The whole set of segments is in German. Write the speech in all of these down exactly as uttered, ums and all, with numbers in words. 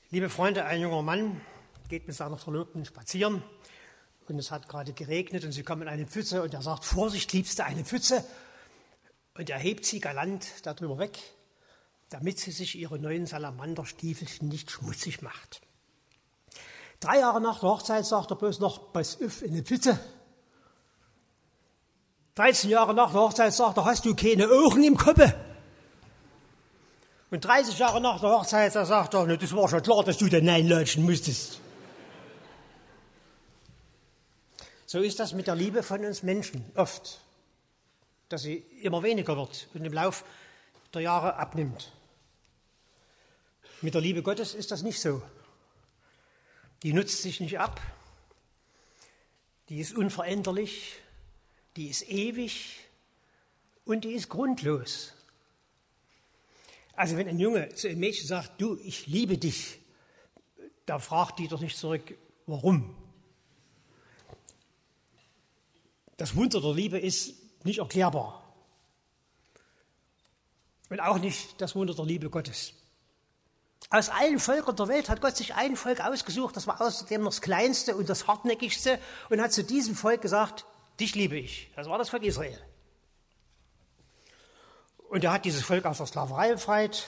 Liebe Freunde, ein junger Mann geht mit seiner Verlobten spazieren und es hat gerade geregnet und sie kommen in eine Pfütze und er sagt, Vorsicht, Liebste, eine Pfütze. Und er hebt sie galant darüber weg, damit sie sich ihre neuen Salamanderstiefelchen nicht schmutzig macht. Drei Jahre nach der Hochzeit sagt er bloß noch, pass auf in die Pfütze. dreizehn Jahre nach der Hochzeit sagt er, hast du keine Augen im Kopf? Und dreißig Jahre nach der Hochzeit da sagt er, das war schon klar, dass du den Nein latschen musstest. So ist das mit der Liebe von uns Menschen oft, dass sie immer weniger wird und im Lauf der Jahre abnimmt. Mit der Liebe Gottes ist das nicht so. Die nutzt sich nicht ab, die ist unveränderlich, die ist ewig und die ist grundlos. Also wenn ein Junge zu einem Mädchen sagt, du, ich liebe dich, da fragt die doch nicht zurück, warum. Das Wunder der Liebe ist nicht erklärbar. Und auch nicht das Wunder der Liebe Gottes. Aus allen Völkern der Welt hat Gott sich ein Volk ausgesucht, das war außerdem noch das kleinste und das hartnäckigste und hat zu diesem Volk gesagt, dich liebe ich. Das war das Volk Israel. Und er hat dieses Volk aus der Sklaverei befreit.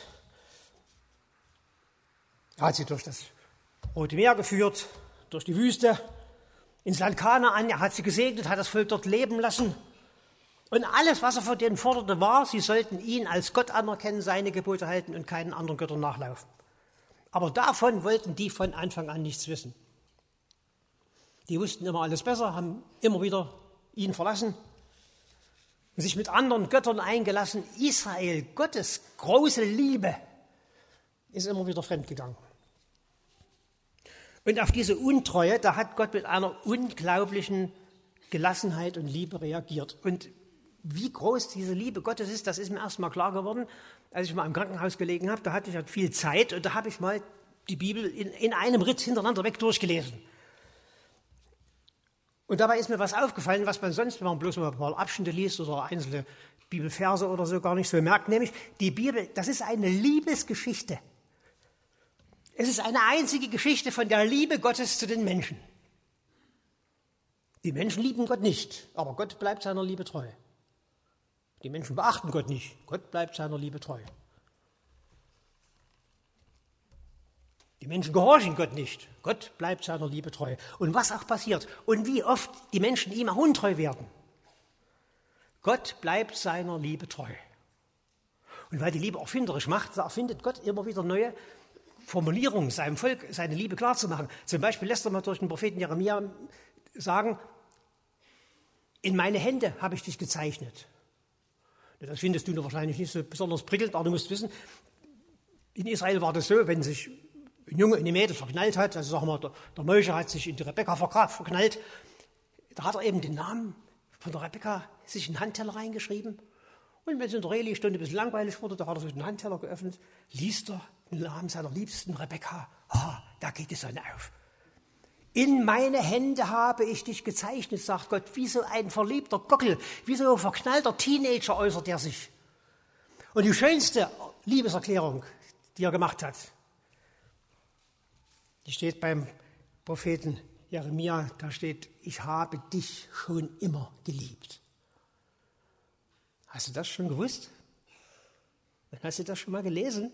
Er hat sie durch das Rote Meer geführt, durch die Wüste, ins Land Kanaan. Er hat sie gesegnet, hat das Volk dort leben lassen. Und alles, was er von denen forderte, war, sie sollten ihn als Gott anerkennen, seine Gebote halten und keinen anderen Göttern nachlaufen. Aber davon wollten die von Anfang an nichts wissen. Die wussten immer alles besser, haben immer wieder ihn verlassen und sich mit anderen Göttern eingelassen. Israel, Gottes große Liebe, ist immer wieder fremdgegangen. Und auf diese Untreue, da hat Gott mit einer unglaublichen Gelassenheit und Liebe reagiert. Und wie groß diese Liebe Gottes ist, das ist mir erst mal klar geworden, als ich mal im Krankenhaus gelegen habe. Da hatte ich halt viel Zeit und da habe ich mal die Bibel in, in einem Ritt hintereinander weg durchgelesen. Und dabei ist mir was aufgefallen, was man sonst, wenn man bloß mal ein paar Abschnitte liest oder einzelne Bibelverse oder so, gar nicht so merkt. Nämlich, die Bibel, das ist eine Liebesgeschichte. Es ist eine einzige Geschichte von der Liebe Gottes zu den Menschen. Die Menschen lieben Gott nicht, aber Gott bleibt seiner Liebe treu. Die Menschen beachten Gott nicht, Gott bleibt seiner Liebe treu. Die Menschen gehorchen Gott nicht, Gott bleibt seiner Liebe treu. Und was auch passiert und wie oft die Menschen ihm auch untreu werden, Gott bleibt seiner Liebe treu. Und weil die Liebe erfinderisch macht, da erfindet Gott immer wieder neue Formulierungen, seinem Volk seine Liebe klarzumachen. Zum Beispiel lässt er mal durch den Propheten Jeremia sagen, in meine Hände habe ich dich gezeichnet. Das findest du noch wahrscheinlich nicht so besonders prickelnd, aber du musst wissen, in Israel war das so, wenn sich ein Junge in die Mädel verknallt hat, also sagen wir, der, der Moshe hat sich in die Rebekka verknallt, da hat er eben den Namen von der Rebekka sich in den Handteller reingeschrieben. Und wenn es in der Rehli-Stunde ein bisschen langweilig wurde, da hat er sich den Handteller geöffnet, liest er den Namen seiner Liebsten Rebekka. Ah, da geht die Sonne auf. In meine Hände habe ich dich gezeichnet, sagt Gott, wie so ein verliebter Gockel, wie so ein verknallter Teenager äußert er sich. Und die schönste Liebeserklärung, die er gemacht hat, die steht beim Propheten Jeremia, da steht, ich habe dich schon immer geliebt. Hast du das schon gewusst? Hast du das schon mal gelesen?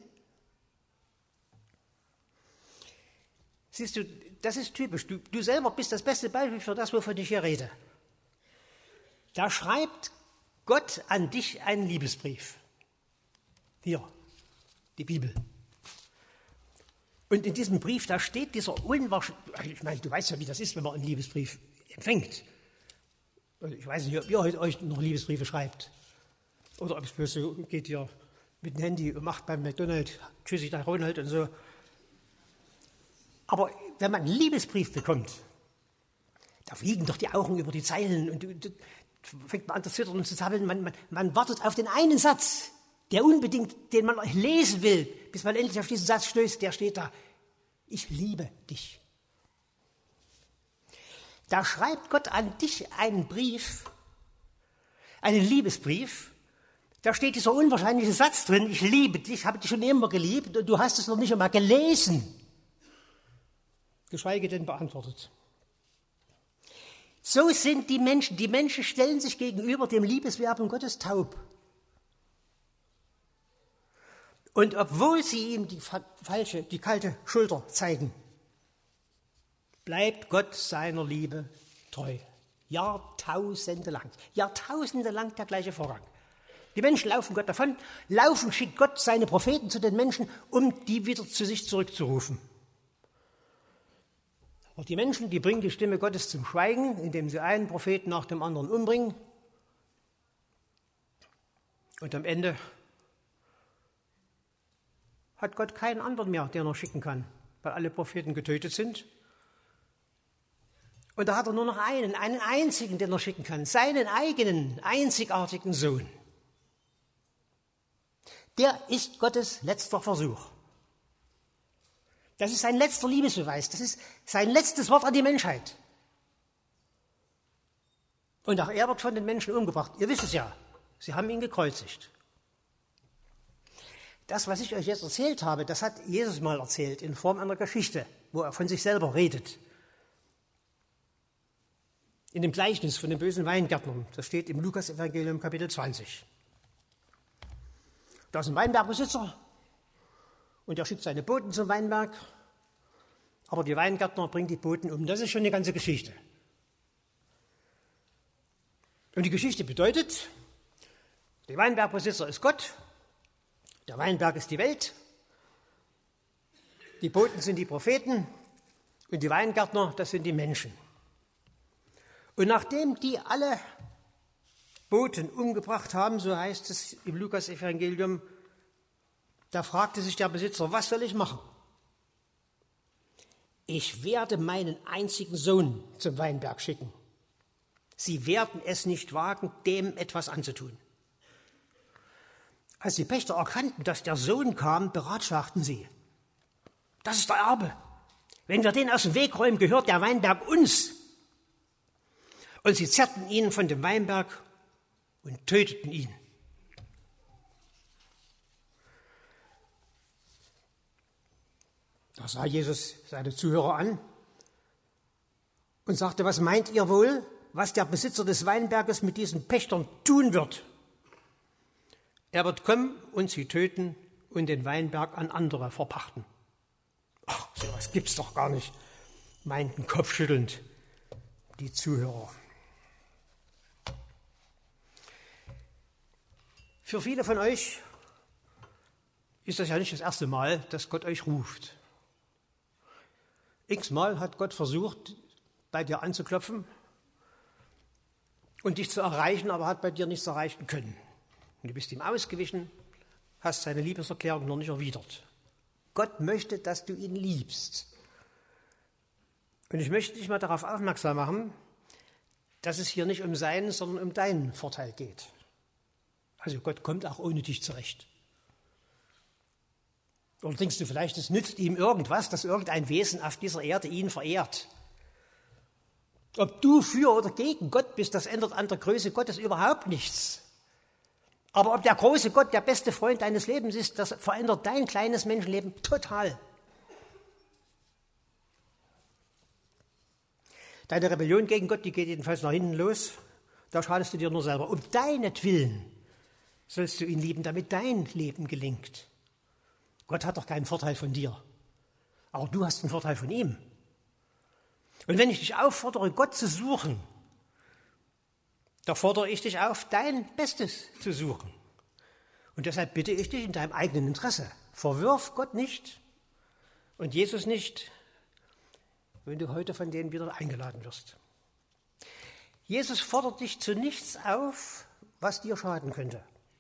Siehst du, das ist typisch. Du, du selber bist das beste Beispiel für das, wovon ich hier rede. Da schreibt Gott an dich einen Liebesbrief. Hier, die Bibel. Und in diesem Brief, da steht dieser unwahrscheinliche, ich meine, du weißt ja, wie das ist, wenn man einen Liebesbrief empfängt. Ich weiß nicht, ob ihr heute euch noch Liebesbriefe schreibt. Oder ob es bloß so geht, ihr mit dem Handy und macht beim McDonald's, tschüssig nach Ronald und so. Aber wenn man einen Liebesbrief bekommt, da fliegen doch die Augen über die Zeilen und du, du, fängt man an zu zittern und zu zappeln. Man, man, man wartet auf den einen Satz, der unbedingt, den man lesen will, bis man endlich auf diesen Satz stößt, der steht da. Ich liebe dich. Da schreibt Gott an dich einen Brief, einen Liebesbrief. Da steht dieser unwahrscheinliche Satz drin, ich liebe dich, habe dich schon immer geliebt und du hast es noch nicht einmal gelesen. geschweige denn beantwortet. So sind die Menschen. Die Menschen stellen sich gegenüber dem Liebeswerben Gottes taub. Und obwohl sie ihm die falsche, die kalte Schulter zeigen, bleibt Gott seiner Liebe treu. Jahrtausende lang. Jahrtausende lang der gleiche Vorgang. Die Menschen laufen Gott davon, laufen, schickt Gott seine Propheten zu den Menschen, um die wieder zu sich zurückzurufen. Aber die Menschen, die bringen die Stimme Gottes zum Schweigen, indem sie einen Propheten nach dem anderen umbringen. Und am Ende hat Gott keinen anderen mehr, den er schicken kann, weil alle Propheten getötet sind. Und da hat er nur noch einen, einen einzigen, den er schicken kann, seinen eigenen, einzigartigen Sohn. Der ist Gottes letzter Versuch. Das ist sein letzter Liebesbeweis, das ist sein letztes Wort an die Menschheit. Und auch er wird von den Menschen umgebracht. Ihr wisst es ja, sie haben ihn gekreuzigt. Das, was ich euch jetzt erzählt habe, das hat Jesus mal erzählt in Form einer Geschichte, wo er von sich selber redet. In dem Gleichnis von den bösen Weingärtnern, das steht im Lukas-Evangelium Kapitel zwanzig. Da ist ein Weinbergbesitzer und er schickt seine Boten zum Weinberg, aber die Weingärtner bringen die Boten um. Das ist schon eine ganze Geschichte. Und die Geschichte bedeutet, der Weinbergbesitzer ist Gott, der Weinberg ist die Welt, die Boten sind die Propheten und die Weingärtner, das sind die Menschen. Und nachdem die alle Boten umgebracht haben, so heißt es im Lukas-Evangelium, da fragte sich der Besitzer, was soll ich machen? Ich werde meinen einzigen Sohn zum Weinberg schicken. Sie werden es nicht wagen, dem etwas anzutun. Als die Pächter erkannten, dass der Sohn kam, beratschlagten sie. Das ist der Erbe. Wenn wir den aus dem Weg räumen, gehört der Weinberg uns. Und sie zerrten ihn von dem Weinberg und töteten ihn. Da sah Jesus seine Zuhörer an und sagte, was meint ihr wohl, was der Besitzer des Weinberges mit diesen Pächtern tun wird? Er wird kommen und sie töten und den Weinberg an andere verpachten. Ach, sowas gibt's doch gar nicht, meinten kopfschüttelnd die Zuhörer. Für viele von euch ist das ja nicht das erste Mal, dass Gott euch ruft. X-mal hat Gott versucht, bei dir anzuklopfen und dich zu erreichen, aber hat bei dir nichts erreichen können. Und du bist ihm ausgewichen, hast seine Liebeserklärung noch nicht erwidert. Gott möchte, dass du ihn liebst. Und ich möchte dich mal darauf aufmerksam machen, dass es hier nicht um seinen, sondern um deinen Vorteil geht. Also Gott kommt auch ohne dich zurecht. Oder denkst du vielleicht, es nützt ihm irgendwas, dass irgendein Wesen auf dieser Erde ihn verehrt? Ob du für oder gegen Gott bist, das ändert an der Größe Gottes überhaupt nichts. Aber ob der große Gott der beste Freund deines Lebens ist, das verändert dein kleines Menschenleben total. Deine Rebellion gegen Gott, die geht jedenfalls nach hinten los. Da schadest du dir nur selber. Um deinetwillen sollst du ihn lieben, damit dein Leben gelingt. Gott hat doch keinen Vorteil von dir, aber du hast einen Vorteil von ihm. Und wenn ich dich auffordere, Gott zu suchen, da fordere ich dich auf, dein Bestes zu suchen. Und deshalb bitte ich dich in deinem eigenen Interesse, verwirf Gott nicht und Jesus nicht, wenn du heute von denen wieder eingeladen wirst. Jesus fordert dich zu nichts auf, was dir schaden könnte.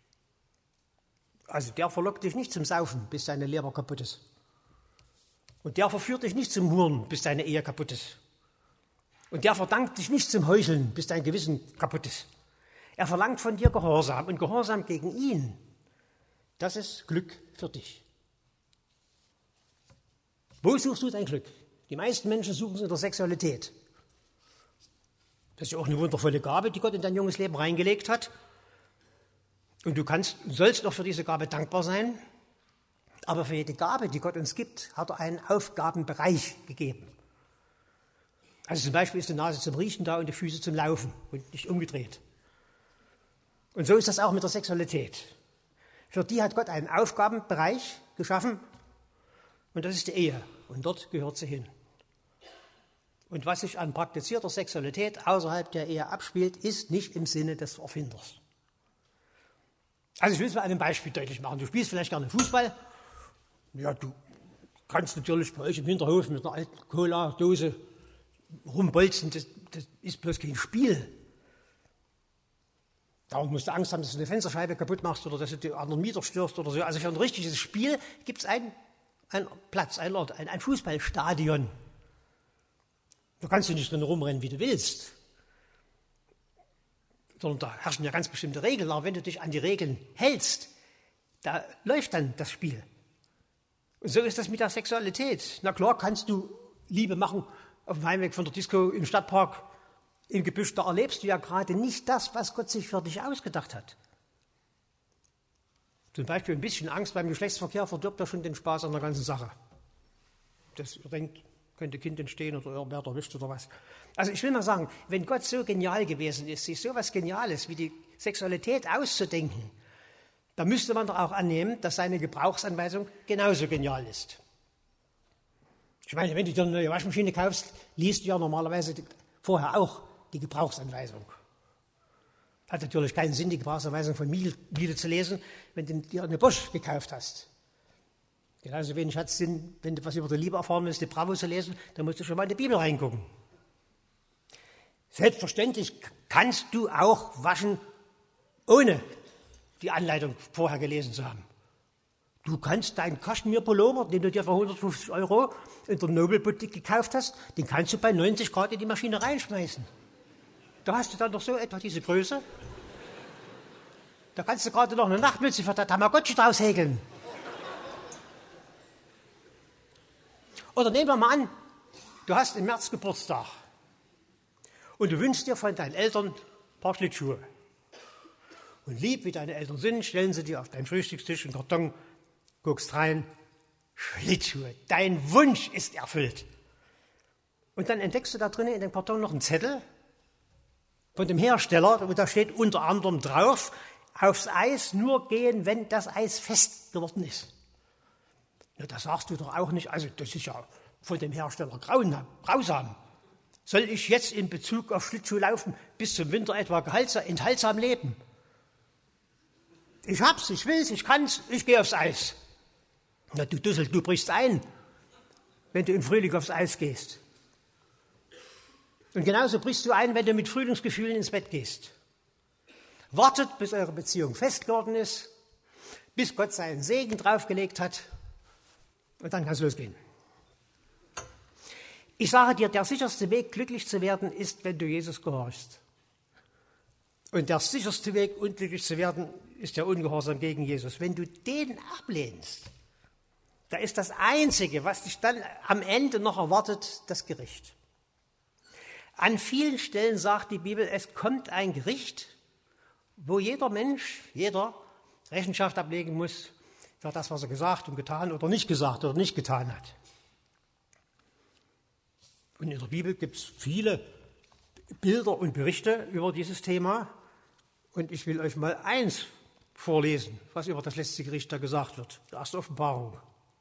Also der verlockt dich nicht zum Saufen, bis deine Leber kaputt ist. Und der verführt dich nicht zum Huren, bis deine Ehe kaputt ist. Und der verdammt dich nicht zum Heucheln, bis dein Gewissen kaputt ist. Er verlangt von dir Gehorsam und Gehorsam gegen ihn. Das ist Glück für dich. Wo suchst du dein Glück? Die meisten Menschen suchen es in der Sexualität. Das ist ja auch eine wundervolle Gabe, die Gott in dein junges Leben reingelegt hat. Und du kannst, sollst auch für diese Gabe dankbar sein. Aber für jede Gabe, die Gott uns gibt, hat er einen Aufgabenbereich gegeben. Also zum Beispiel ist die Nase zum Riechen da und die Füße zum Laufen und nicht umgedreht. Und so ist das auch mit der Sexualität. Für die hat Gott einen Aufgabenbereich geschaffen und das ist die Ehe. Und dort gehört sie hin. Und was sich an praktizierter Sexualität außerhalb der Ehe abspielt, ist nicht im Sinne des Erfinders. Also ich will es mal an einem Beispiel deutlich machen. Du spielst vielleicht gerne Fußball. Ja, du kannst natürlich bei euch im Hinterhof mit einer alten Cola-Dose rumbolzen. Das, das ist bloß kein Spiel. Darum musst du Angst haben, dass du eine Fensterscheibe kaputt machst oder dass du die anderen Mieter störst oder so. Also für ein richtiges Spiel gibt es einen, einen Platz, einen Ort, ein, ein Fußballstadion. Da kannst du nicht drin rumrennen, wie du willst. Sondern da herrschen ja ganz bestimmte Regeln. Aber wenn du dich an die Regeln hältst, da läuft dann das Spiel. Und so ist das mit der Sexualität. Na klar kannst du Liebe machen auf dem Heimweg von der Disco im Stadtpark, im Gebüsch. Da erlebst du ja gerade nicht das, was Gott sich für dich ausgedacht hat. Zum Beispiel ein bisschen Angst beim Geschlechtsverkehr verdirbt ja schon den Spaß an der ganzen Sache. Das denkt, könnte Kind entstehen oder irgendwer erwischt oder was. Also ich will mal sagen, wenn Gott so genial gewesen ist, sich so etwas Geniales wie die Sexualität auszudenken, dann müsste man doch auch annehmen, dass seine Gebrauchsanweisung genauso genial ist. Ich meine, wenn du dir eine neue Waschmaschine kaufst, liest du ja normalerweise vorher auch die Gebrauchsanweisung. Hat natürlich keinen Sinn, die Gebrauchsanweisung von Miele zu lesen, wenn du dir eine Bosch gekauft hast. Genauso wenig hat es Sinn, wenn du was über die Liebe erfahren willst, die Bravo zu lesen, dann musst du schon mal in die Bibel reingucken. Selbstverständlich kannst du auch waschen, ohne die Anleitung vorher gelesen zu haben. Du kannst deinen Kaschmir-Pullover, den du dir für hundertfünfzig Euro in der Nobel-Boutique gekauft hast, den kannst du bei neunzig Grad in die Maschine reinschmeißen. Da hast du dann doch so etwa diese Größe. Da kannst du gerade noch eine Nachtmütze für das Tamagotchi draus häkeln. Oder nehmen wir mal an, du hast im März Geburtstag und du wünschst dir von deinen Eltern ein paar Schlittschuhe. Und lieb wie deine Eltern sind, stellen sie dir auf deinen Frühstückstisch einen Karton, guckst rein, Schlittschuhe. Dein Wunsch ist erfüllt. Und dann entdeckst du da drinnen in dem Karton noch einen Zettel von dem Hersteller, und da steht unter anderem drauf, aufs Eis nur gehen, wenn das Eis fest geworden ist. Ja, das sagst du doch auch nicht, also das ist ja von dem Hersteller grausam. Soll ich jetzt in Bezug auf Schlittschuh laufen, bis zum Winter etwa enthaltsam leben? Ich hab's, ich will's, ich kann's, ich gehe aufs Eis. Na, du Dussel, du brichst ein, wenn du im Frühling aufs Eis gehst. Und genauso brichst du ein, wenn du mit Frühlingsgefühlen ins Bett gehst. Wartet, bis eure Beziehung fest geworden ist, bis Gott seinen Segen draufgelegt hat, und dann kann es losgehen. Ich sage dir, der sicherste Weg, glücklich zu werden, ist, wenn du Jesus gehorchst. Und der sicherste Weg, unglücklich zu werden, ist der Ungehorsam gegen Jesus. Wenn du den ablehnst, da ist das Einzige, was dich dann am Ende noch erwartet, das Gericht. An vielen Stellen sagt die Bibel, es kommt ein Gericht, wo jeder Mensch, jeder Rechenschaft ablegen muss für das, was er gesagt und getan oder nicht gesagt oder nicht getan hat. Und in der Bibel gibt es viele Bilder und Berichte über dieses Thema. Und ich will euch mal eins vorlesen, was über das letzte Gericht da gesagt wird, die erste Offenbarung.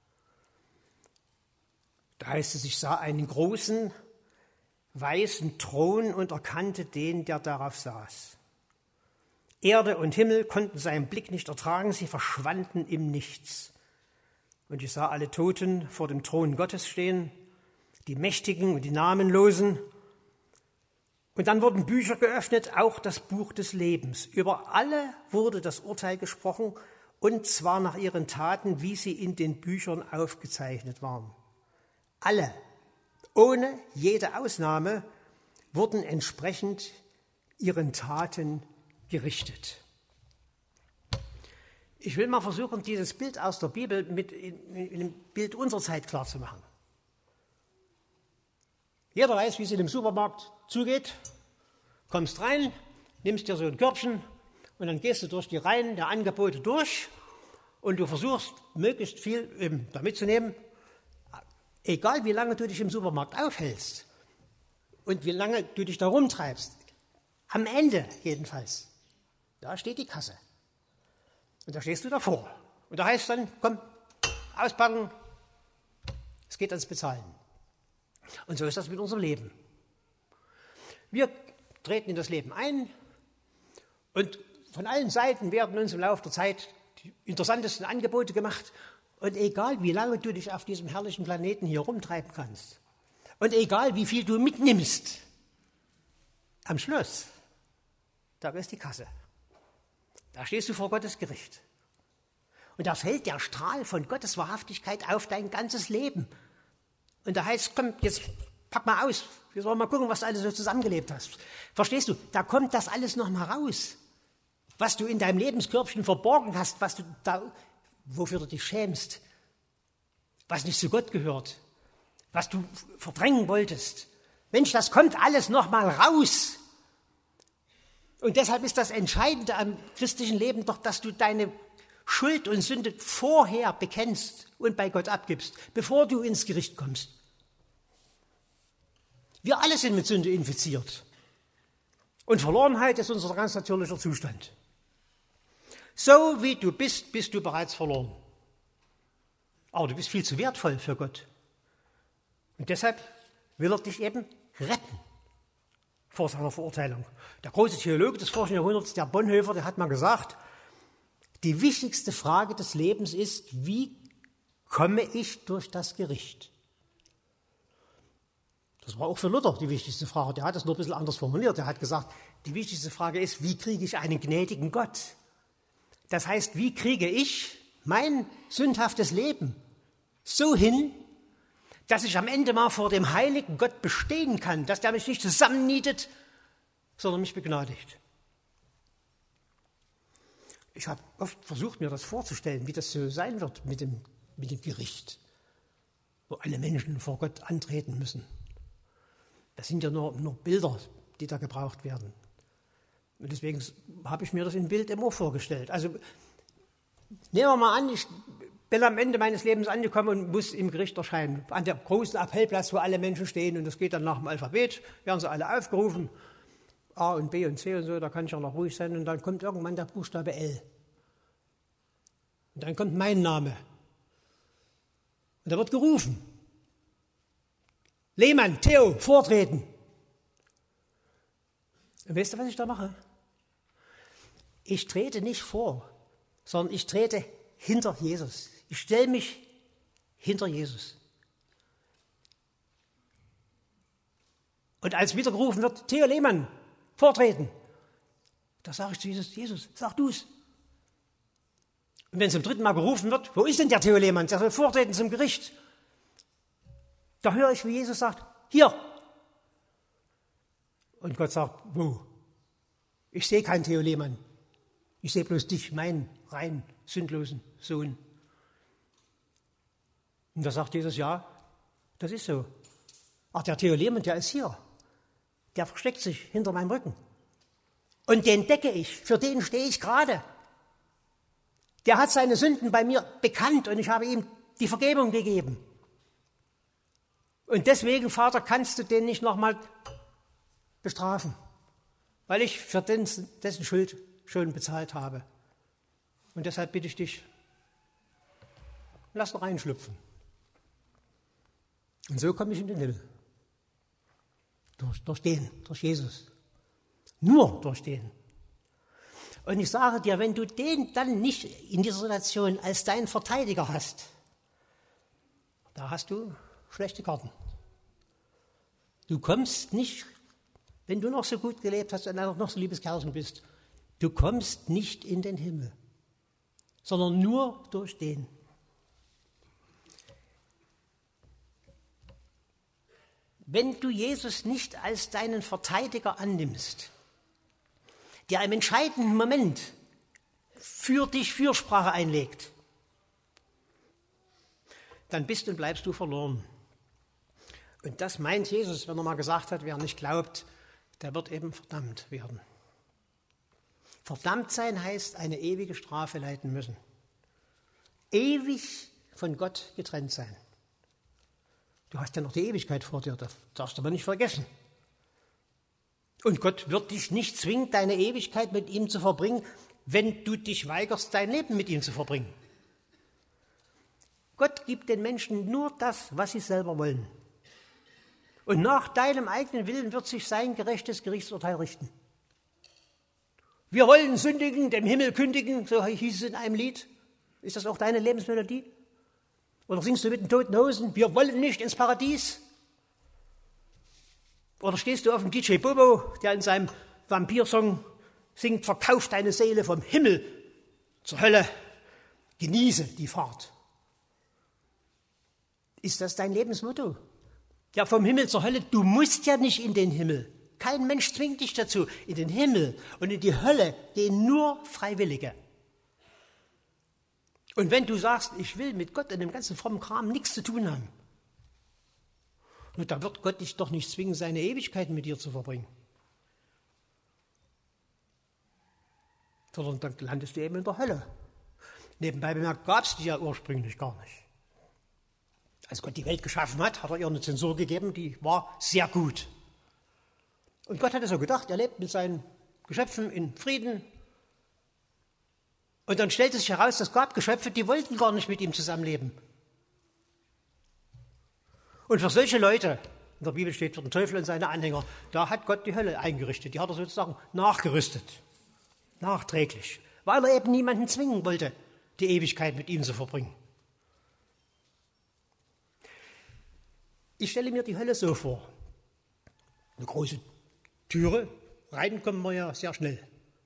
Da heißt es, ich sah einen großen, weißen Thron und erkannte den, der darauf saß. Erde und Himmel konnten seinen Blick nicht ertragen, sie verschwanden im Nichts. Und ich sah alle Toten vor dem Thron Gottes stehen, die Mächtigen und die Namenlosen. Und dann wurden Bücher geöffnet, auch das Buch des Lebens. Über alle wurde das Urteil gesprochen, und zwar nach ihren Taten, wie sie in den Büchern aufgezeichnet waren. Alle, ohne jede Ausnahme, wurden entsprechend ihren Taten gerichtet. Ich will mal versuchen, dieses Bild aus der Bibel mit in, in dem Bild unserer Zeit klarzumachen. Jeder weiß, wie es in dem Supermarkt zugeht. Kommst rein, nimmst dir so ein Körbchen und dann gehst du durch die Reihen der Angebote durch und du versuchst, möglichst viel ähm, da mitzunehmen. Egal, wie lange du dich im Supermarkt aufhältst, und wie lange du dich da rumtreibst, am Ende jedenfalls, da steht die Kasse. Und da stehst du davor. Und da heißt es dann, komm, auspacken, es geht ans Bezahlen. Und so ist das mit unserem Leben. Wir treten in das Leben ein und von allen Seiten werden uns im Laufe der Zeit die interessantesten Angebote gemacht. Und egal, wie lange du dich auf diesem herrlichen Planeten hier rumtreiben kannst und egal, wie viel du mitnimmst, am Schluss, da ist die Kasse. Da stehst du vor Gottes Gericht. Und da fällt der Strahl von Gottes Wahrhaftigkeit auf dein ganzes Leben. Und da heißt, komm, jetzt pack mal aus. Wir sollen mal gucken, was du alles so zusammengelebt hast. Verstehst du? Da kommt das alles noch mal raus. Was du in deinem Lebenskörbchen verborgen hast, was du da, wofür du dich schämst, was nicht zu Gott gehört, was du verdrängen wolltest. Mensch, das kommt alles noch mal raus. Und deshalb ist das Entscheidende am christlichen Leben doch, dass du deine Schuld und Sünde vorher bekennst und bei Gott abgibst, bevor du ins Gericht kommst. Wir alle sind mit Sünde infiziert. Und Verlorenheit ist unser ganz natürlicher Zustand. So wie du bist, bist du bereits verloren. Aber du bist viel zu wertvoll für Gott. Und deshalb will er dich eben retten vor seiner Verurteilung. Der große Theologe des vorigen Jahrhunderts, der Bonhoeffer, der hat mal gesagt, die wichtigste Frage des Lebens ist, wie komme ich durch das Gericht? Das war auch für Luther die wichtigste Frage. Der hat das nur ein bisschen anders formuliert. Er hat gesagt, die wichtigste Frage ist, wie kriege ich einen gnädigen Gott? Das heißt, wie kriege ich mein sündhaftes Leben so hin, dass ich am Ende mal vor dem heiligen Gott bestehen kann, dass der mich nicht zusammennietet, sondern mich begnadigt. Ich habe oft versucht, mir das vorzustellen, wie das so sein wird mit dem, mit dem Gericht, wo alle Menschen vor Gott antreten müssen. Das sind ja nur, nur Bilder, die da gebraucht werden. Und deswegen habe ich mir das in Bild immer vorgestellt. Also nehmen wir mal an, ich bin am Ende meines Lebens angekommen und muss im Gericht erscheinen. An der großen Appellplatz, wo alle Menschen stehen, und das geht dann nach dem Alphabet, werden sie alle aufgerufen, A und B und C und so, da kann ich auch noch ruhig sein, und dann kommt irgendwann der Buchstabe L. Und dann kommt mein Name. Und da wird gerufen. Lehmann, Theo, vortreten. Und weißt du, was ich da mache? Ich trete nicht vor, sondern ich trete hinter Jesus. Ich stelle mich hinter Jesus. Und als wieder gerufen wird, Theo Lehmann, vortreten, da sage ich zu Jesus, Jesus, sag du's. Und wenn zum dritten Mal gerufen wird, wo ist denn der Theo Lehmann? Der soll vortreten zum Gericht. Da höre ich, wie Jesus sagt, hier. Und Gott sagt, wo? Ich sehe keinen Theo Lehmann. Ich sehe bloß dich, meinen rein sündlosen Sohn. Und da sagt Jesus, ja, das ist so. Ach, der Theo Lehmann, der ist hier. Der versteckt sich hinter meinem Rücken. Und den decke ich, für den stehe ich gerade. Der hat seine Sünden bei mir bekannt und ich habe ihm die Vergebung gegeben. Und deswegen, Vater, kannst du den nicht nochmal bestrafen, weil ich für dessen, dessen Schuld schon bezahlt habe. Und deshalb bitte ich dich, lass ihn reinschlüpfen. Und so komme ich in den Himmel. Durch, durch den, durch Jesus. Nur durch den. Und ich sage dir, wenn du den dann nicht in dieser Situation als deinen Verteidiger hast, da hast du schlechte Karten. Du kommst nicht, wenn du noch so gut gelebt hast und noch so liebes Kerlchen bist, du kommst nicht in den Himmel, sondern nur durch den. Wenn du Jesus nicht als deinen Verteidiger annimmst, der im entscheidenden Moment für dich Fürsprache einlegt, dann bist und bleibst du verloren. Und das meint Jesus, wenn er mal gesagt hat, wer nicht glaubt, der wird eben verdammt werden. Verdammt sein heißt, eine ewige Strafe leiden müssen. Ewig von Gott getrennt sein. Du hast ja noch die Ewigkeit vor dir, das darfst du aber nicht vergessen. Und Gott wird dich nicht zwingen, deine Ewigkeit mit ihm zu verbringen, wenn du dich weigerst, dein Leben mit ihm zu verbringen. Gott gibt den Menschen nur das, was sie selber wollen. Und nach deinem eigenen Willen wird sich sein gerechtes Gerichtsurteil richten. Wir wollen sündigen, dem Himmel kündigen, so hieß es in einem Lied. Ist das auch deine Lebensmelodie? Oder singst du mit den toten Hosen, wir wollen nicht ins Paradies? Oder stehst du auf dem D J Bobo, der in seinem Vampirsong singt, verkauf deine Seele vom Himmel zur Hölle, genieße die Fahrt. Ist das dein Lebensmotto? Ja, vom Himmel zur Hölle, du musst ja nicht in den Himmel. Kein Mensch zwingt dich dazu. In den Himmel und in die Hölle gehen nur Freiwillige. Und wenn du sagst, ich will mit Gott in dem ganzen frommen Kram nichts zu tun haben, und da wird Gott dich doch nicht zwingen, seine Ewigkeit mit dir zu verbringen. Sondern dann landest du eben in der Hölle. Nebenbei bemerkt, gab es die ja ursprünglich gar nicht. Als Gott die Welt geschaffen hat, hat er ihr eine Zensur gegeben, die war sehr gut. Und Gott hat es so gedacht, er lebt mit seinen Geschöpfen in Frieden. Und dann stellte sich heraus, es gab Geschöpfe, die wollten gar nicht mit ihm zusammenleben. Und für solche Leute, in der Bibel steht für den Teufel und seine Anhänger, da hat Gott die Hölle eingerichtet. Die hat er sozusagen nachgerüstet, nachträglich, weil er eben niemanden zwingen wollte, die Ewigkeit mit ihm zu verbringen. Ich stelle mir die Hölle so vor. Eine große Türe, rein kommen wir ja sehr schnell.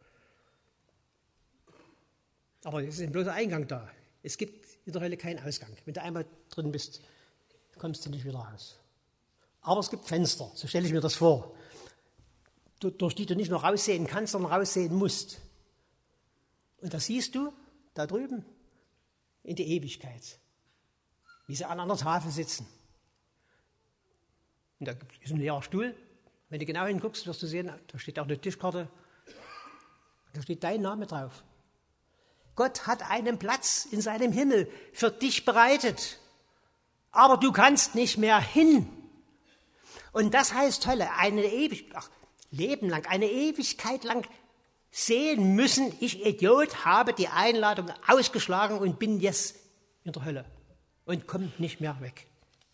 Aber es ist ein bloßer Eingang da. Es gibt in der Hölle keinen Ausgang. Wenn du einmal drin bist, kommst du nicht wieder raus. Aber es gibt Fenster, so stelle ich mir das vor, durch die du nicht nur raussehen kannst, sondern raussehen musst. Und da siehst du, da drüben, in die Ewigkeit, wie sie an einer Tafel sitzen. Und da ist ein leerer Stuhl. Wenn du genau hinguckst, wirst du sehen, da steht auch eine Tischkarte, da steht dein Name drauf. Gott hat einen Platz in seinem Himmel für dich bereitet. Aber du kannst nicht mehr hin. Und das heißt Hölle, eine Ewigkeit, ach, Leben lang, eine Ewigkeit lang sehen müssen, ich Idiot habe die Einladung ausgeschlagen und bin jetzt in der Hölle und komme nicht mehr weg.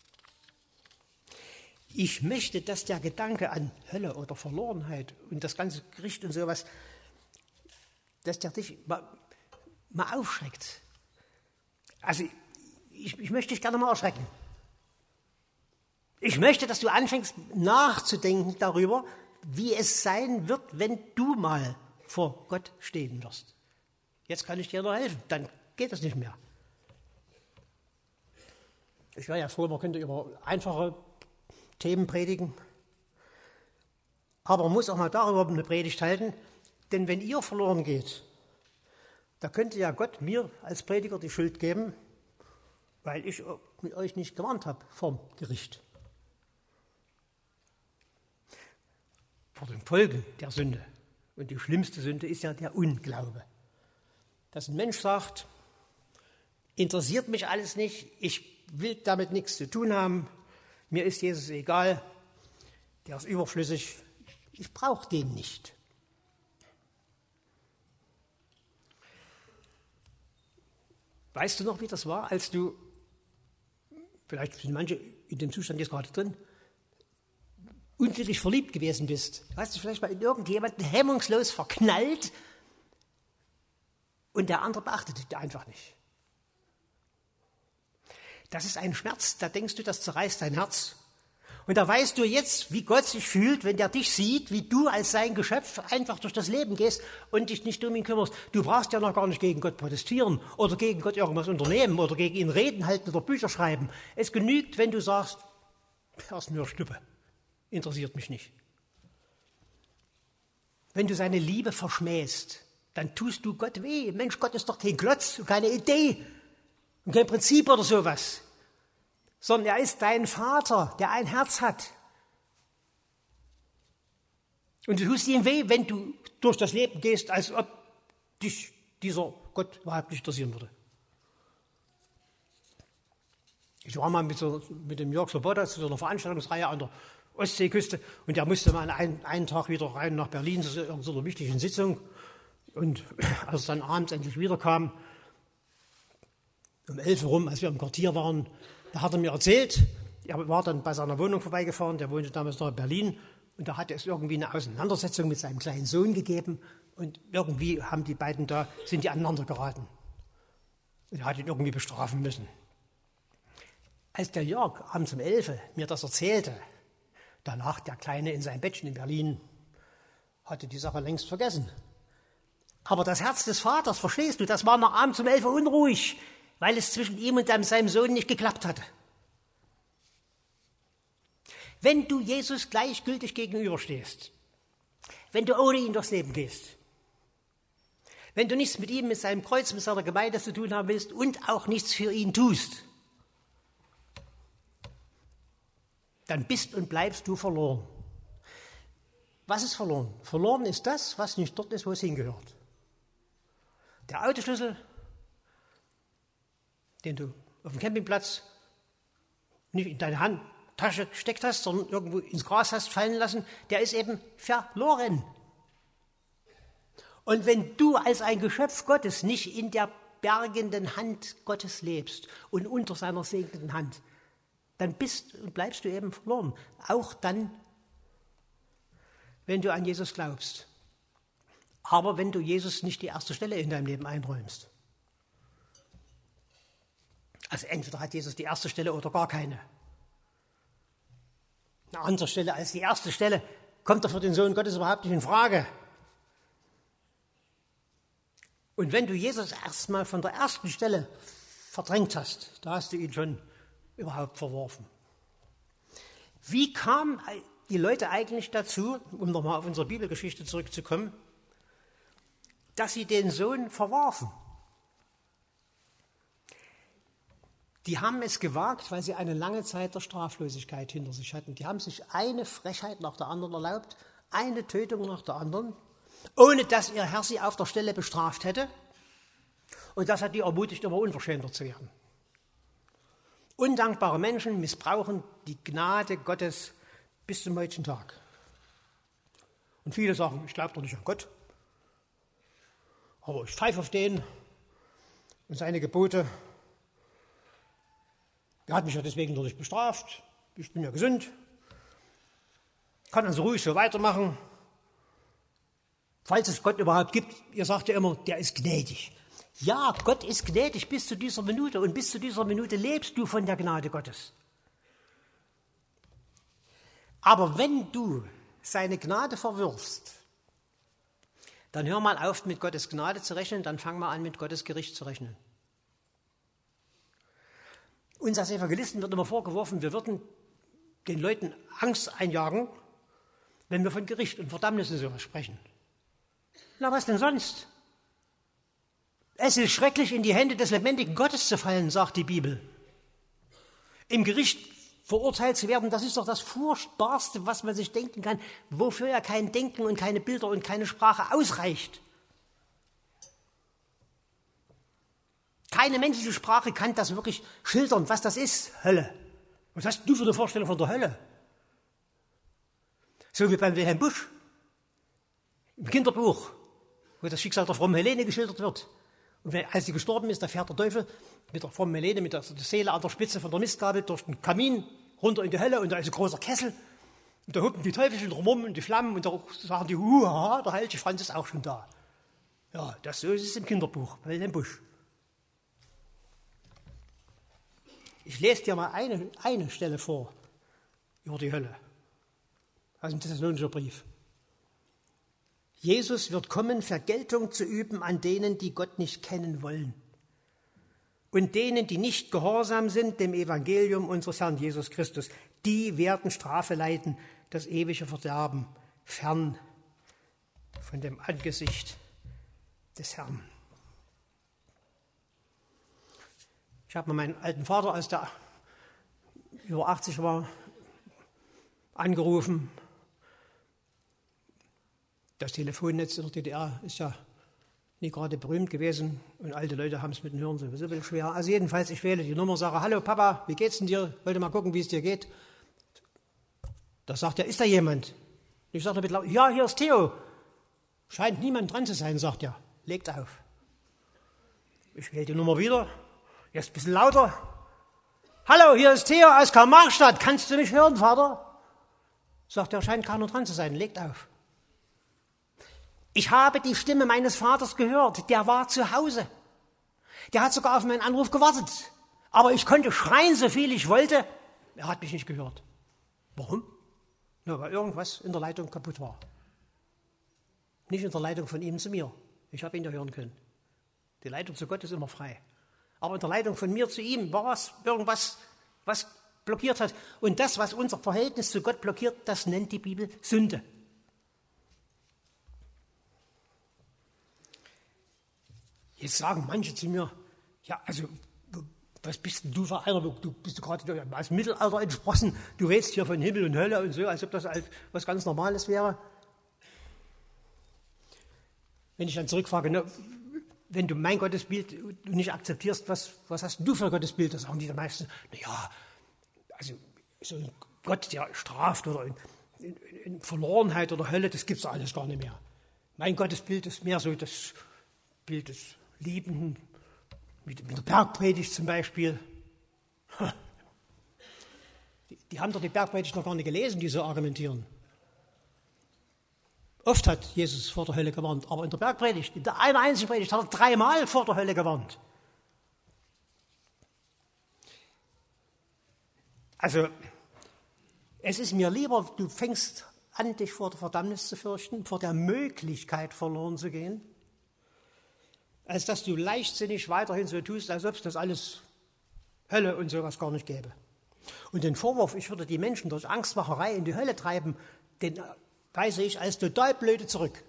Ich möchte, dass der Gedanke an Hölle oder Verlorenheit und das ganze Gericht und sowas, dass der dich mal, mal aufschreckt. Also ich, ich möchte dich gerne mal erschrecken. Ich möchte, dass du anfängst nachzudenken darüber, wie es sein wird, wenn du mal vor Gott stehen wirst. Jetzt kann ich dir nur helfen, dann geht das nicht mehr. Ich wäre ja froh, man könnte über einfache Themen predigen, aber man muss auch mal darüber eine Predigt halten, denn wenn ihr verloren geht, da könnte ja Gott mir als Prediger die Schuld geben, weil ich mit euch nicht gewarnt habe vom Gericht. Vor den Folgen der Sünde. Und die schlimmste Sünde ist ja der Unglaube. Dass ein Mensch sagt, interessiert mich alles nicht, ich will damit nichts zu tun haben, mir ist Jesus egal, der ist überflüssig, ich brauche den nicht. Weißt du noch, wie das war, als du, vielleicht sind manche in dem Zustand jetzt gerade drin, unglücklich verliebt gewesen bist? Hast du vielleicht mal in irgendjemanden hemmungslos verknallt und der andere beachtete dich einfach nicht? Das ist ein Schmerz, da denkst du, das zerreißt dein Herz. Und da weißt du jetzt, wie Gott sich fühlt, wenn der dich sieht, wie du als sein Geschöpf einfach durch das Leben gehst und dich nicht um ihn kümmerst. Du brauchst ja noch gar nicht gegen Gott protestieren oder gegen Gott irgendwas unternehmen oder gegen ihn reden halten oder Bücher schreiben. Es genügt, wenn du sagst, er ist mir Schnuppe, interessiert mich nicht. Wenn du seine Liebe verschmähst, dann tust du Gott weh. Mensch, Gott ist doch kein Klotz und keine Idee und kein Prinzip oder sowas. Sondern er ist dein Vater, der ein Herz hat. Und du tust ihm weh, wenn du durch das Leben gehst, als ob dich dieser Gott überhaupt nicht interessieren würde. Ich war mal mit, so, mit dem Jörg Sobotta zu so einer Veranstaltungsreihe an der Ostseeküste. Und der musste mal einen, einen Tag wieder rein nach Berlin zu irgendeiner wichtigen Sitzung. Und als er dann abends endlich wiederkam, um elf Uhr rum, als wir im Quartier waren, da hat er mir erzählt, er war dann bei seiner Wohnung vorbeigefahren, der wohnte damals noch in Berlin, und da hatte es irgendwie eine Auseinandersetzung mit seinem kleinen Sohn gegeben, und irgendwie haben die beiden da, sind die aneinander geraten. Und er hat ihn irgendwie bestrafen müssen. Als der Jörg abends um elf Uhr mir das erzählte, da lag der Kleine in seinem Bettchen in Berlin, hatte die Sache längst vergessen. Aber das Herz des Vaters, verstehst du, das war noch abends um elf Uhr unruhig, weil es zwischen ihm und seinem Sohn nicht geklappt hatte. Wenn du Jesus gleichgültig gegenüberstehst, wenn du ohne ihn durchs Leben gehst, wenn du nichts mit ihm, mit seinem Kreuz, mit seiner Gemeinde zu tun haben willst und auch nichts für ihn tust, dann bist und bleibst du verloren. Was ist verloren? Verloren ist das, was nicht dort ist, wo es hingehört. Der Autoschlüssel, den du auf dem Campingplatz nicht in deine Handtasche gesteckt hast, sondern irgendwo ins Gras hast fallen lassen, der ist eben verloren. Und wenn du als ein Geschöpf Gottes nicht in der bergenden Hand Gottes lebst und unter seiner segnenden Hand, dann bist und bleibst du eben verloren. Auch dann, wenn du an Jesus glaubst. Aber wenn du Jesus nicht die erste Stelle in deinem Leben einräumst. Also entweder hat Jesus die erste Stelle oder gar keine. Eine andere Stelle als die erste Stelle kommt er für den Sohn Gottes überhaupt nicht in Frage. Und wenn du Jesus erstmal von der ersten Stelle verdrängt hast, da hast du ihn schon überhaupt verworfen. Wie kamen die Leute eigentlich dazu, um nochmal auf unsere Bibelgeschichte zurückzukommen, dass sie den Sohn verwarfen? Die haben es gewagt, weil sie eine lange Zeit der Straflosigkeit hinter sich hatten. Die haben sich eine Frechheit nach der anderen erlaubt, eine Tötung nach der anderen, ohne dass ihr Herr sie auf der Stelle bestraft hätte. Und das hat die ermutigt, immer unverschämter zu werden. Undankbare Menschen missbrauchen die Gnade Gottes bis zum heutigen Tag. Und viele sagen, ich glaube doch nicht an Gott, aber ich pfeife auf den und seine Gebote. Er hat mich ja deswegen noch nicht bestraft, ich bin ja gesund, kann also ruhig so weitermachen. Falls es Gott überhaupt gibt, ihr sagt ja immer, der ist gnädig. Ja, Gott ist gnädig bis zu dieser Minute und bis zu dieser Minute lebst du von der Gnade Gottes. Aber wenn du seine Gnade verwirfst, dann hör mal auf, mit Gottes Gnade zu rechnen, dann fang mal an, mit Gottes Gericht zu rechnen. Uns als Evangelisten wird immer vorgeworfen, wir würden den Leuten Angst einjagen, wenn wir von Gericht und Verdammnis und sowas sprechen. Na, was denn sonst? Es ist schrecklich, in die Hände des lebendigen Gottes zu fallen, sagt die Bibel. Im Gericht verurteilt zu werden, das ist doch das Furchtbarste, was man sich denken kann, wofür ja kein Denken und keine Bilder und keine Sprache ausreicht. Keine menschliche Sprache kann das wirklich schildern, was das ist, Hölle. Was hast du für eine Vorstellung von der Hölle? So wie beim Wilhelm Busch im Kinderbuch, wo das Schicksal der frommen Helene geschildert wird. Und wenn, als sie gestorben ist, da fährt der Teufel mit der frommen Helene, mit der, der Seele an der Spitze von der Mistgabel durch den Kamin runter in die Hölle und da ist ein großer Kessel. Und da hupen die Teufelchen drumherum und die Flammen und da sagen die, huha, der heilige Franz ist auch schon da. Ja, das so ist es im Kinderbuch, bei Wilhelm Busch. Ich lese dir mal eine, eine Stelle vor über die Hölle aus dem Thessalonicher Brief. Jesus wird kommen, Vergeltung zu üben an denen, die Gott nicht kennen wollen und denen, die nicht gehorsam sind dem Evangelium unseres Herrn Jesus Christus. Die werden Strafe leiden, das ewige Verderben, fern von dem Angesicht des Herrn. Ich habe mal meinen alten Vater, als der über achtzig war, angerufen. Das Telefonnetz in der D D R ist ja nicht gerade berühmt gewesen und alte Leute haben es mit dem Hören sowieso ein bisschen schwer. Also jedenfalls, ich wähle die Nummer, sage, hallo Papa, wie geht's denn dir? Wollte mal gucken, wie es dir geht. Da sagt er, ist da jemand? Ich sage mit laut, ja, hier ist Theo. Scheint niemand dran zu sein, sagt er. Legt auf. Ich wähle die Nummer wieder. Jetzt ein bisschen lauter. Hallo, hier ist Theo aus Karl-Marx-Stadt. Kannst du mich hören, Vater? Sagt er, scheint keiner dran zu sein. Legt auf. Ich habe die Stimme meines Vaters gehört. Der war zu Hause. Der hat sogar auf meinen Anruf gewartet. Aber ich konnte schreien, so viel ich wollte. Er hat mich nicht gehört. Warum? Ja, weil irgendwas in der Leitung kaputt war. Nicht in der Leitung von ihm zu mir. Ich habe ihn ja hören können. Die Leitung zu Gott ist immer frei. Aber in der Leitung von mir zu ihm war es irgendwas, was blockiert hat. Und das, was unser Verhältnis zu Gott blockiert, das nennt die Bibel Sünde. Jetzt sagen manche zu mir, ja, also, was bist denn du für einer? Du bist gerade aus dem Mittelalter entsprossen. Du redest hier von Himmel und Hölle und so, als ob das was ganz Normales wäre. Wenn ich dann zurückfrage, ne, wenn du mein Gottesbild nicht akzeptierst, was, was hast du für ein Gottesbild? Da sagen die meisten, naja, also so ein Gott, der straft oder in, in, in Verlorenheit oder Hölle, das gibt es alles gar nicht mehr. Mein Gottesbild ist mehr so das Bild des Liebenden, mit, mit der Bergpredigt zum Beispiel. Die, die haben doch die Bergpredigt noch gar nicht gelesen, die so argumentieren. Oft hat Jesus vor der Hölle gewarnt, aber in der Bergpredigt, in der einen einzigen Predigt, hat er dreimal vor der Hölle gewarnt. Also, es ist mir lieber, du fängst an, dich vor der Verdammnis zu fürchten, vor der Möglichkeit verloren zu gehen, als dass du leichtsinnig weiterhin so tust, als ob es das alles Hölle und sowas gar nicht gäbe. Und den Vorwurf, ich würde die Menschen durch Angstmacherei in die Hölle treiben, den weise ich als total blöde zurück.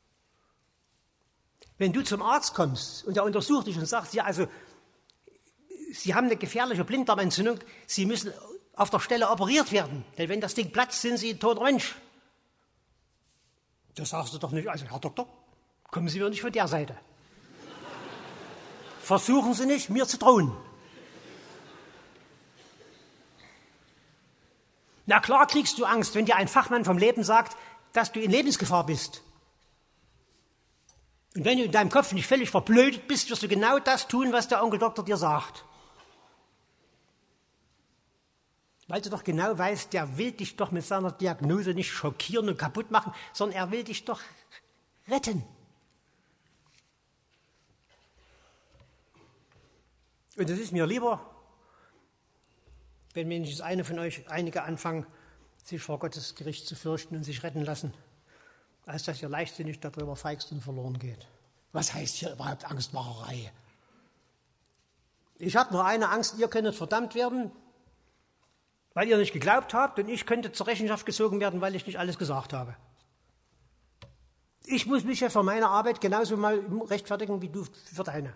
Wenn du zum Arzt kommst und er untersucht dich und sagt, ja, also, Sie haben eine gefährliche Blinddarmentzündung, Sie müssen auf der Stelle operiert werden, denn wenn das Ding platzt, sind Sie ein toter Mensch. Das sagst du doch nicht, also Herr Doktor, kommen Sie mir nicht von der Seite. Versuchen Sie nicht, mir zu drohen. Na klar kriegst du Angst, wenn dir ein Fachmann vom Leben sagt, dass du in Lebensgefahr bist. Und wenn du in deinem Kopf nicht völlig verblödet bist, wirst du genau das tun, was der Onkel Doktor dir sagt. Weil du doch genau weißt, der will dich doch mit seiner Diagnose nicht schockieren und kaputt machen, sondern er will dich doch retten. Und es ist mir lieber, wenn wenigstens eine von euch, einige anfangen, sich vor Gottes Gericht zu fürchten und sich retten lassen, als dass ihr leichtsinnig darüber feigst und verloren geht. Was heißt hier überhaupt Angstmacherei? Ich habe nur eine Angst, ihr könntet verdammt werden, weil ihr nicht geglaubt habt, und ich könnte zur Rechenschaft gezogen werden, weil ich nicht alles gesagt habe. Ich muss mich ja für meine Arbeit genauso mal rechtfertigen, wie du für deine.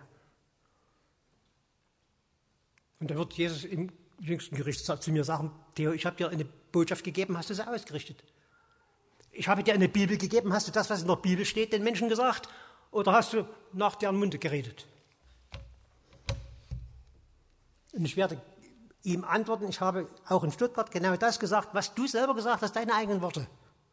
Und da wird Jesus im jüngsten Gericht zu mir sagen, Theo, ich habe dir eine Botschaft gegeben, hast du sie ausgerichtet? Ich habe dir eine Bibel gegeben, hast du das, was in der Bibel steht, den Menschen gesagt? Oder hast du nach deren Munde geredet? Und ich werde ihm antworten, ich habe auch in Stuttgart genau das gesagt, was du selber gesagt hast, deine eigenen Worte.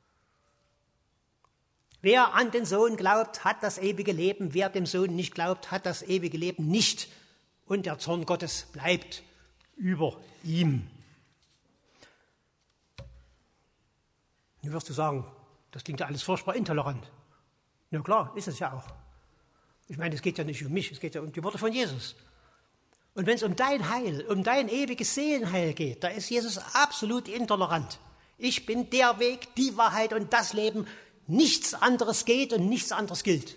Wer an den Sohn glaubt, hat das ewige Leben. Wer dem Sohn nicht glaubt, hat das ewige Leben nicht. Und der Zorn Gottes bleibt über ihm. Nun wirst du sagen, das klingt ja alles furchtbar intolerant. Na klar, ist es ja auch. Ich meine, es geht ja nicht um mich, es geht ja um die Worte von Jesus. Und wenn es um dein Heil, um dein ewiges Seelenheil geht, da ist Jesus absolut intolerant. Ich bin der Weg, die Wahrheit und das Leben. Nichts anderes geht und nichts anderes gilt.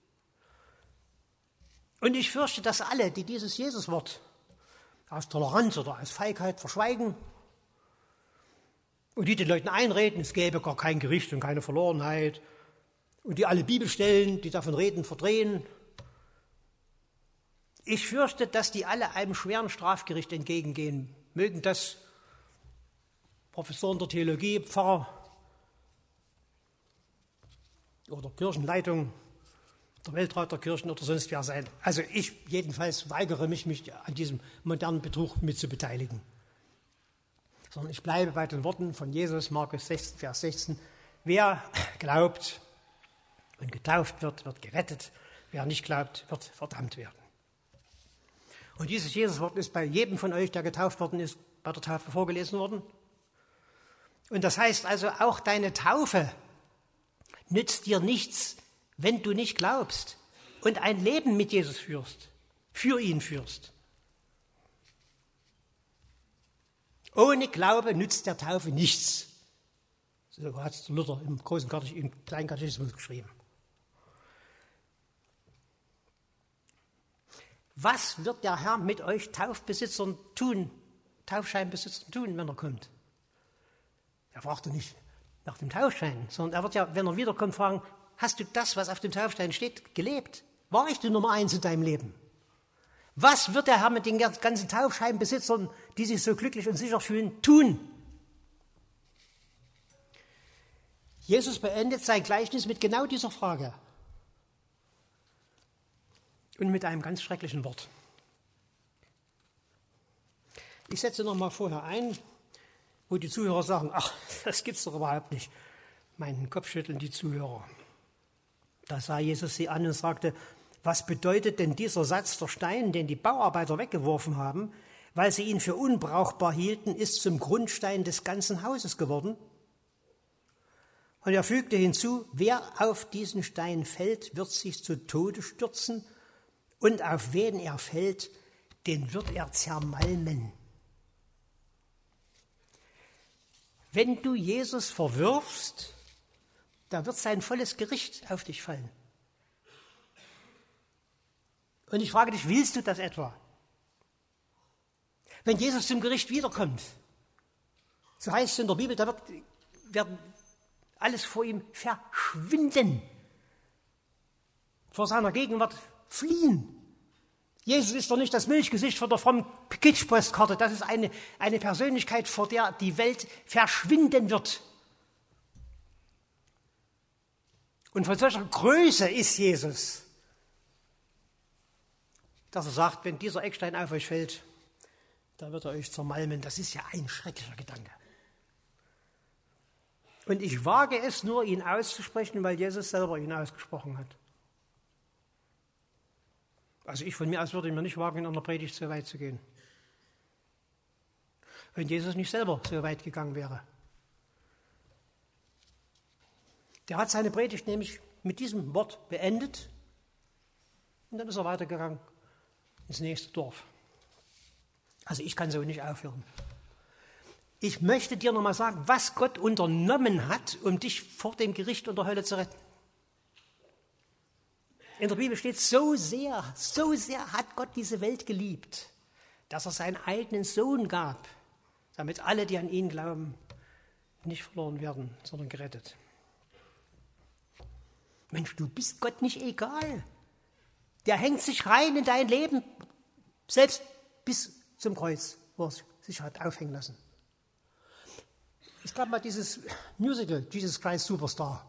Und ich fürchte, dass alle, die dieses Jesuswort aus Toleranz oder aus Feigheit verschweigen und die den Leuten einreden, es gäbe gar kein Gericht und keine Verlorenheit und die alle Bibelstellen, die davon reden, verdrehen. Ich fürchte, dass die alle einem schweren Strafgericht entgegengehen. Mögen das Professoren der Theologie, Pfarrer oder Kirchenleitung, der Weltrat der Kirchen oder sonst wer sein. Also ich jedenfalls weigere mich, mich an diesem modernen Betrug mitzubeteiligen. sondern ich bleibe bei den Worten von Jesus, Markus sechzehn, Vers sechzehn. Wer glaubt und getauft wird, wird gerettet. Wer nicht glaubt, wird verdammt werden. Und dieses Jesuswort ist bei jedem von euch, der getauft worden ist, bei der Taufe vorgelesen worden. Und das heißt also, auch deine Taufe nützt dir nichts, wenn du nicht glaubst und ein Leben mit Jesus führst, für ihn führst. Ohne Glaube nützt der Taufe nichts. So hat es Luther im großen Katechismus, im kleinen Katechismus geschrieben. Was wird der Herr mit euch Taufbesitzern tun, Taufscheinbesitzern tun, wenn er kommt? Er fragt nicht nach dem Taufschein, sondern er wird ja, wenn er wiederkommt, fragen, hast du das, was auf dem Taufstein steht, gelebt? War ich die Nummer eins in deinem Leben? Was wird der Herr mit den ganzen Taufscheinbesitzern, die sich so glücklich und sicher fühlen, tun? Jesus beendet sein Gleichnis mit genau dieser Frage. Und mit einem ganz schrecklichen Wort. Ich setze noch mal vorher ein, wo die Zuhörer sagen, ach, das gibt's doch überhaupt nicht. Meinen Kopf schütteln die Zuhörer. Da sah Jesus sie an und sagte, was bedeutet denn dieser Satz, der Stein, den die Bauarbeiter weggeworfen haben, weil sie ihn für unbrauchbar hielten, ist zum Grundstein des ganzen Hauses geworden? Und er fügte hinzu, wer auf diesen Stein fällt, wird sich zu Tode stürzen, und auf wen er fällt, den wird er zermalmen. Wenn du Jesus verwirfst, da wird sein volles Gericht auf dich fallen. Und ich frage dich, willst du das etwa? Wenn Jesus zum Gericht wiederkommt, so heißt es in der Bibel, da wird, werden alles vor ihm verschwinden, vor seiner Gegenwart fliehen. Jesus ist doch nicht das Milchgesicht von der frommen Kitschpostkarte. Das ist eine, eine Persönlichkeit, vor der die Welt verschwinden wird. Und von solcher Größe ist Jesus, dass er sagt, wenn dieser Eckstein auf euch fällt, da wird er euch zermalmen. Das ist ja ein schrecklicher Gedanke. Und ich wage es nur, ihn auszusprechen, weil Jesus selber ihn ausgesprochen hat. Also ich von mir aus würde mir nicht wagen, in einer Predigt so weit zu gehen. Wenn Jesus nicht selber so weit gegangen wäre. Der hat seine Predigt nämlich mit diesem Wort beendet und dann ist er weitergegangen ins nächste Dorf. Also ich kann so nicht aufhören. Ich möchte dir nochmal sagen, was Gott unternommen hat, um dich vor dem Gericht und der Hölle zu retten. In der Bibel steht, so sehr, so sehr hat Gott diese Welt geliebt, dass er seinen eigenen Sohn gab, damit alle, die an ihn glauben, nicht verloren werden, sondern gerettet. Mensch, du bist Gott nicht egal. Der hängt sich rein in dein Leben, selbst bis zum Kreuz, wo er sich hat aufhängen lassen. Es gab mal dieses Musical, Jesus Christ Superstar.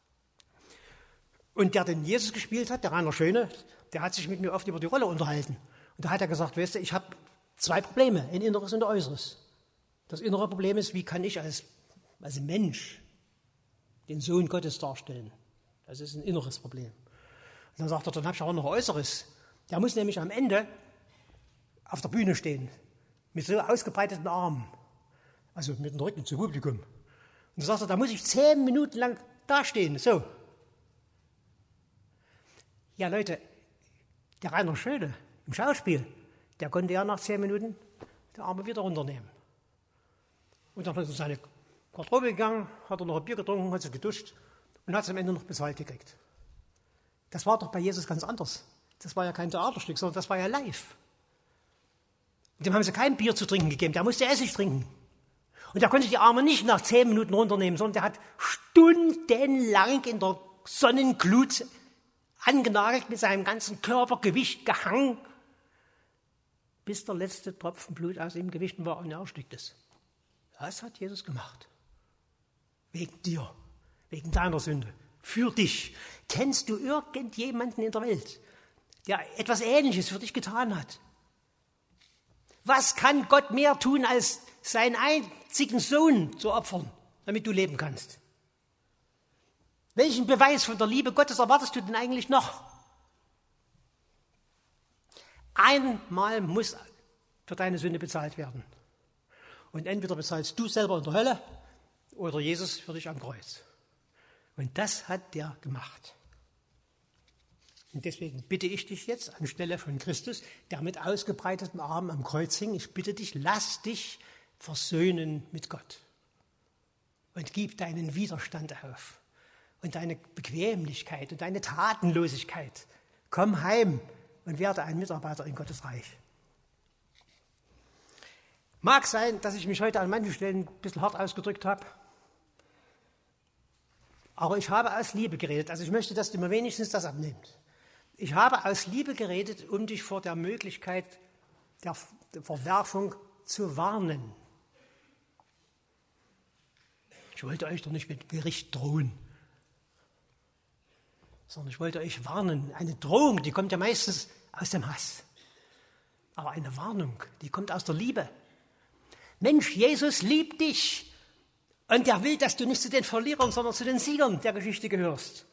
Und der den Jesus gespielt hat, der Rainer Schöne, der hat sich mit mir oft über die Rolle unterhalten. Und da hat er gesagt, weißt du, ich habe zwei Probleme, ein Inneres und ein Äußeres. Das innere Problem ist, wie kann ich als, als Mensch den Sohn Gottes darstellen? Das ist ein inneres Problem. Und dann sagt er, dann habe ich auch noch ein Äußeres. Der muss nämlich am Ende auf der Bühne stehen, mit so ausgebreiteten Armen, also mit dem Rücken zum Publikum. Und dann sagt er, da muss ich zehn Minuten lang dastehen, so. Ja, Leute, der Rainer Schöne im Schauspiel, der konnte ja nach zehn Minuten die Arme wieder runternehmen. Und dann ist er in seine Garderobe gegangen, hat er noch ein Bier getrunken, hat sich geduscht und hat es am Ende noch bezahlt gekriegt. Das war doch bei Jesus ganz anders. Das war ja kein Theaterstück, sondern das war ja live. Und dem haben sie kein Bier zu trinken gegeben, der musste Essig trinken. Und der konnte die Arme nicht nach zehn Minuten runternehmen, sondern der hat stundenlang in der Sonnenglut angenagelt, mit seinem ganzen Körpergewicht gehangen, bis der letzte Tropfen Blut aus ihm gewichen war und er erstickt ist. Das hat Jesus gemacht. Wegen dir, wegen deiner Sünde, für dich. Kennst du irgendjemanden in der Welt, der etwas Ähnliches für dich getan hat? Was kann Gott mehr tun, als seinen einzigen Sohn zu opfern, damit du leben kannst. Welchen Beweis von der Liebe Gottes erwartest du denn eigentlich noch? Einmal muss für deine Sünde bezahlt werden. Und entweder bezahlst du selber in der Hölle oder Jesus für dich am Kreuz. Und das hat der gemacht. Und deswegen bitte ich dich jetzt anstelle von Christus, der mit ausgebreiteten Armen am Kreuz hing, ich bitte dich, lass dich versöhnen mit Gott. Und gib deinen Widerstand auf und deine Bequemlichkeit und deine Tatenlosigkeit. Komm heim und werde ein Mitarbeiter in Gottes Reich. Mag sein, dass ich mich heute an manchen Stellen ein bisschen hart ausgedrückt habe, aber ich habe aus Liebe geredet. Also ich möchte, dass du mir wenigstens das abnimmst. Ich habe aus Liebe geredet, um dich vor der Möglichkeit der Verwerfung zu warnen. Ich wollte euch doch nicht mit Gericht drohen, sondern ich wollte euch warnen. Eine Drohung, die kommt ja meistens aus dem Hass. Aber eine Warnung, die kommt aus der Liebe. Mensch, Jesus liebt dich und er will, dass du nicht zu den Verlierern, sondern zu den Siegern der Geschichte gehörst.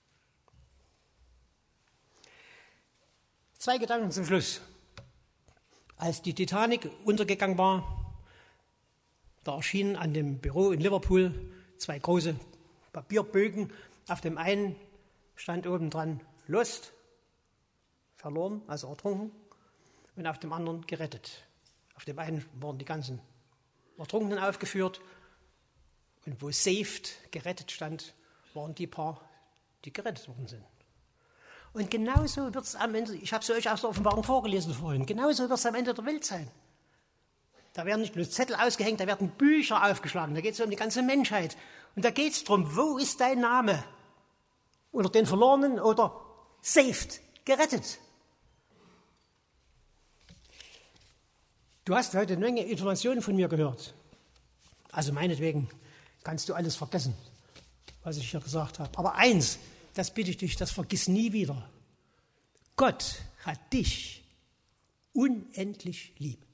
Zwei Gedanken zum Schluss. Als die Titanic untergegangen war, da erschienen an dem Büro in Liverpool zwei große Papierbögen. Auf dem einen stand oben dran Lost, verloren, also ertrunken, und auf dem anderen gerettet. Auf dem einen wurden die ganzen Ertrunkenen aufgeführt und wo saved, gerettet stand, waren die paar, die gerettet worden sind. Und genauso wird es am Ende, ich habe es euch aus der Offenbarung vorgelesen vorhin, genauso wird es am Ende der Welt sein. Da werden nicht bloß Zettel ausgehängt, da werden Bücher aufgeschlagen, da geht es um die ganze Menschheit. Und da geht es darum, wo ist dein Name? Unter den Verlorenen oder saved, gerettet? Du hast heute eine Menge Informationen von mir gehört. Also meinetwegen kannst du alles vergessen, was ich hier gesagt habe. Aber eins, das bitte ich dich, das vergiss nie wieder. Gott hat dich unendlich lieb.